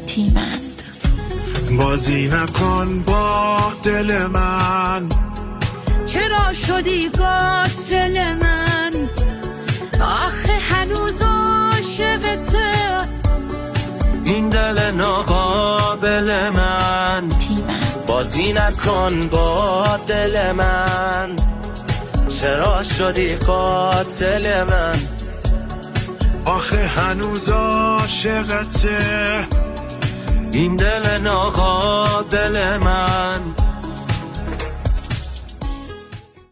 تیمند. بازی نکن با دل من، چرا شدی قاتل من؟ آخه هنوز عاشقته این دل ناقابل من. تیمند. بازی نکن با دل من، چرا شدی قاتل من؟ آخه هنوز عاشقته این دل ناقابل من.